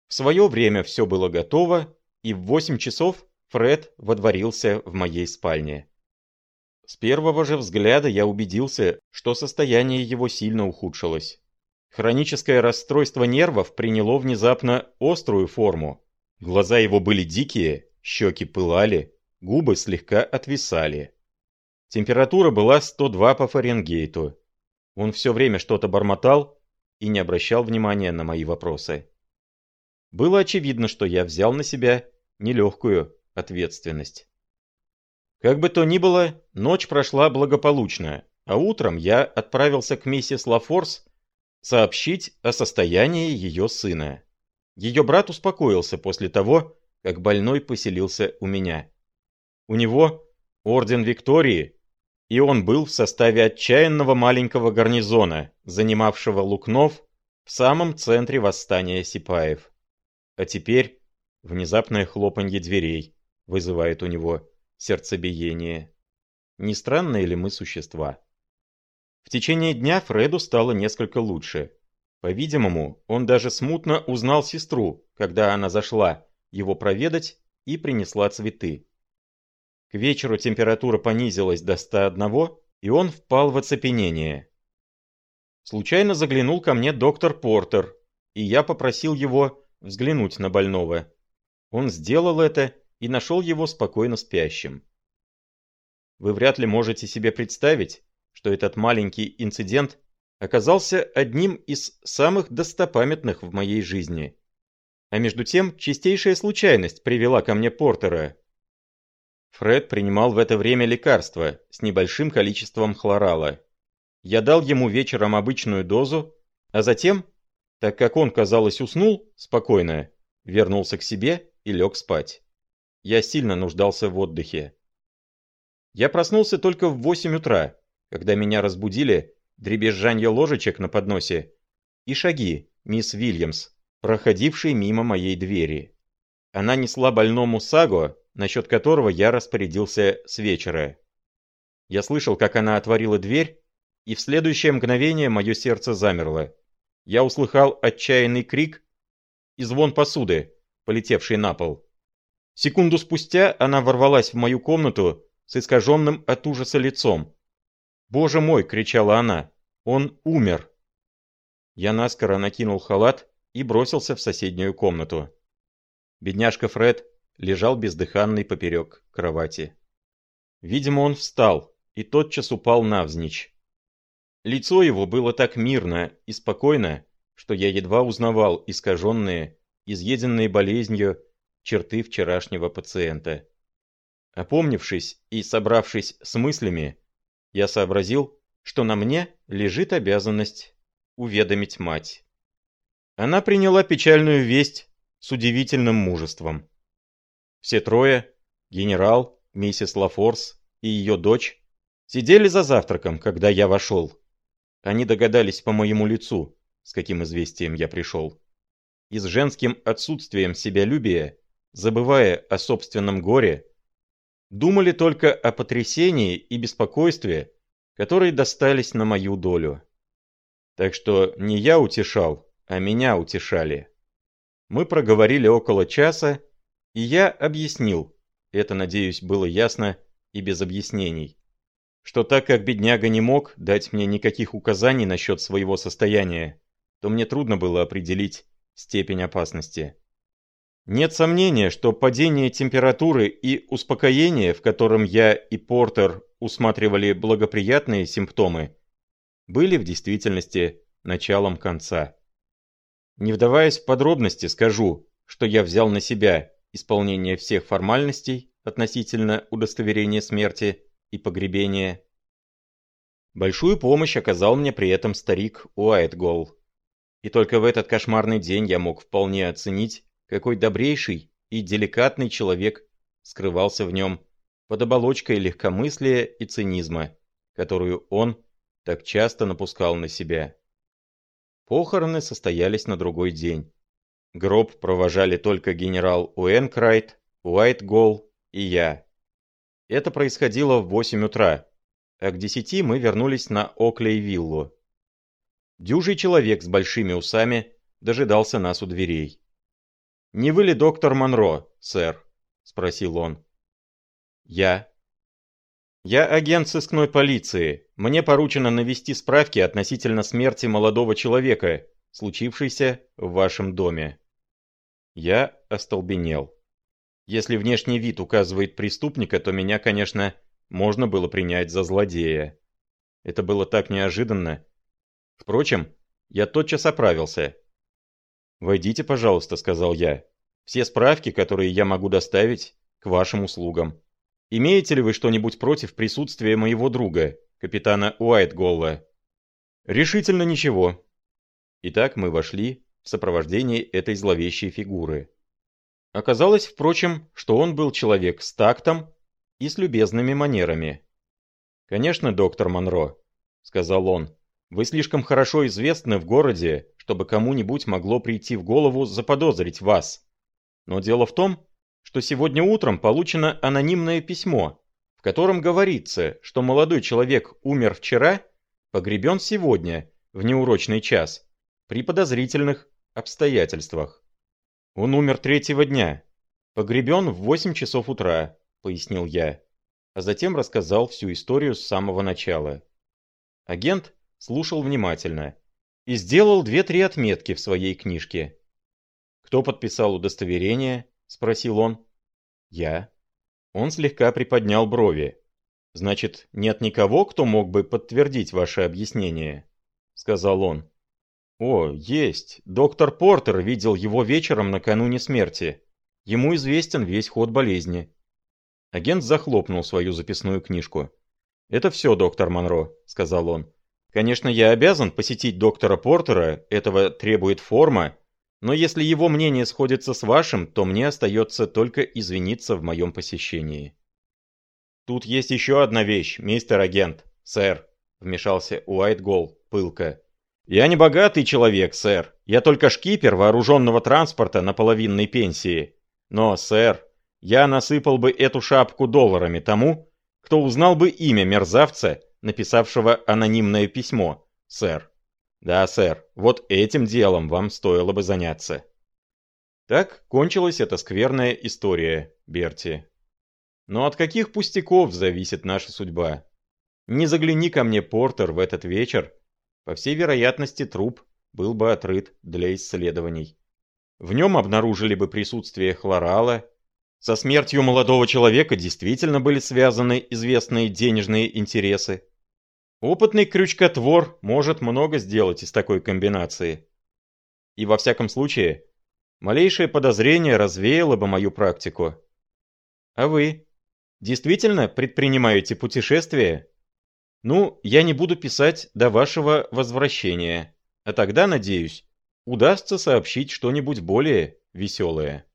В свое время все было готово, и в 8 часов Фред водворился в моей спальне. С первого же взгляда я убедился, что состояние его сильно ухудшилось. Хроническое расстройство нервов приняло внезапно острую форму. Глаза его были дикие, щеки пылали, губы слегка отвисали. Температура была 102 по Фаренгейту. Он все время что-то бормотал и не обращал внимания на мои вопросы. Было очевидно, что я взял на себя нелегкую ответственность. Как бы то ни было, ночь прошла благополучно, а утром я отправился к миссис Лафорс сообщить о состоянии ее сына. Ее брат успокоился после того, как больной поселился у меня. У него орден Виктории, и он был в составе отчаянного маленького гарнизона, занимавшего Лукнов в самом центре восстания сипаев. А теперь внезапное хлопанье дверей вызывает у него сердцебиение. Не странные ли мы существа? В течение дня Фреду стало несколько лучше. По-видимому, он даже смутно узнал сестру, когда она зашла его проведать и принесла цветы. К вечеру температура понизилась до 101, и он впал в оцепенение. Случайно заглянул ко мне доктор Портер, и я попросил его взглянуть на больного. Он сделал это и нашел его спокойно спящим. Вы вряд ли можете себе представить, что этот маленький инцидент оказался одним из самых достопамятных в моей жизни. А между тем, чистейшая случайность привела ко мне Портера. Фред принимал в это время лекарство с небольшим количеством хлорала. Я дал ему вечером обычную дозу, а затем, так как он, казалось, уснул спокойно, вернулся к себе и лег спать. Я сильно нуждался в отдыхе. Я проснулся только в 8 утра, когда меня разбудили дребезжанье ложечек на подносе и шаги мисс Вильямс, проходившей мимо моей двери. Она несла больному саго, насчет которого я распорядился с вечера. Я слышал, как она отворила дверь, и в следующее мгновение мое сердце замерло. Я услыхал отчаянный крик и звон посуды, полетевшей на пол. Секунду спустя она ворвалась в мою комнату с искаженным от ужаса лицом. «Боже мой!» — кричала она. «Он умер!» Я наскоро накинул халат и бросился в соседнюю комнату. Бедняжка Фред лежал бездыханный поперек кровати. Видимо, он встал и тотчас упал навзничь. Лицо его было так мирно и спокойно, что я едва узнавал искаженные, изъеденные болезнью черты вчерашнего пациента. Опомнившись и собравшись с мыслями, я сообразил, что на мне лежит обязанность уведомить мать. Она приняла печальную весть с удивительным мужеством. Все трое, генерал, миссис Лафорс и ее дочь, сидели за завтраком, когда я вошел. Они догадались по моему лицу, с каким известием я пришел. И с женским отсутствием себялюбия, забывая о собственном горе, думали только о потрясении и беспокойстве, которые достались на мою долю. Так что не я утешал, а меня утешали. Мы проговорили около часа, и я объяснил, это, надеюсь, было ясно и без объяснений, что так как бедняга не мог дать мне никаких указаний насчет своего состояния, то мне трудно было определить степень опасности. Нет сомнения, что падение температуры и успокоение, в котором я и Портер усматривали благоприятные симптомы, были в действительности началом конца. Не вдаваясь в подробности, скажу, что я взял на себя исполнение всех формальностей относительно удостоверения смерти и погребения. Большую помощь оказал мне при этом старик Уайтголл. И только в этот кошмарный день я мог вполне оценить, какой добрейший и деликатный человек скрывался в нем под оболочкой легкомыслия и цинизма, которую он так часто напускал на себя. Похороны состоялись на другой день. Гроб провожали только генерал Уэнкрайт, Уайтголл и я. Это происходило в 8 утра, а к 10 мы вернулись на Оклей-виллу. Дюжий человек с большими усами дожидался нас у дверей. «Не вы ли доктор Монро, сэр?» — спросил он. «Я». «Я агент сыскной полиции. Мне поручено навести справки относительно смерти молодого человека, случившейся в вашем доме». Я остолбенел. Если внешний вид указывает преступника, то меня, конечно, можно было принять за злодея. Это было так неожиданно. Впрочем, я тотчас оправился. «Войдите, пожалуйста», — сказал я. «Все справки, которые я могу доставить, к вашим услугам. Имеете ли вы что-нибудь против присутствия моего друга, капитана Уайтголла?» «Решительно ничего». Итак, мы вошли в сопровождении этой зловещей фигуры. Оказалось, впрочем, что он был человек с тактом и с любезными манерами. «Конечно, доктор Монро», — сказал он, — «вы слишком хорошо известны в городе, чтобы кому-нибудь могло прийти в голову заподозрить вас. Но дело в том, что сегодня утром получено анонимное письмо, в котором говорится, что молодой человек умер вчера, погребен сегодня, в неурочный час, при подозрительных обстоятельствах. Он умер 3-го дня, погребен в 8 часов утра», — пояснил я, а затем рассказал всю историю с самого начала. Агент слушал внимательно и сделал 2-3 отметки в своей книжке. «Кто подписал удостоверение?» — спросил он. «Я». Он слегка приподнял брови. «Значит, нет никого, кто мог бы подтвердить ваше объяснение?» — сказал он. «О, есть. Доктор Портер видел его вечером накануне смерти. Ему известен весь ход болезни». Агент захлопнул свою записную книжку. «Это все, доктор Монро», — сказал он. «Конечно, я обязан посетить доктора Портера, этого требует форма, но если его мнение сходится с вашим, то мне остается только извиниться в моем посещении». «Тут есть еще одна вещь, мистер агент, сэр», — вмешался Уайтголл пылко. «Я не богатый человек, сэр. Я только шкипер вооруженного транспорта на половинной пенсии. Но, сэр, я насыпал бы эту шапку долларами тому, кто узнал бы имя мерзавца, написавшего анонимное письмо, сэр. Да, сэр, вот этим делом вам стоило бы заняться». Так кончилась эта скверная история, Берти. Но от каких пустяков зависит наша судьба? Не загляни ко мне, Портер, в этот вечер, по всей вероятности, труп был бы отрыт для исследований. В нем обнаружили бы присутствие хлорала. Со смертью молодого человека действительно были связаны известные денежные интересы. Опытный крючкотвор может много сделать из такой комбинации. И во всяком случае, малейшее подозрение развеяло бы мою практику. А вы действительно предпринимаете путешествие? Ну, я не буду писать до вашего возвращения, а тогда, надеюсь, удастся сообщить что-нибудь более веселое.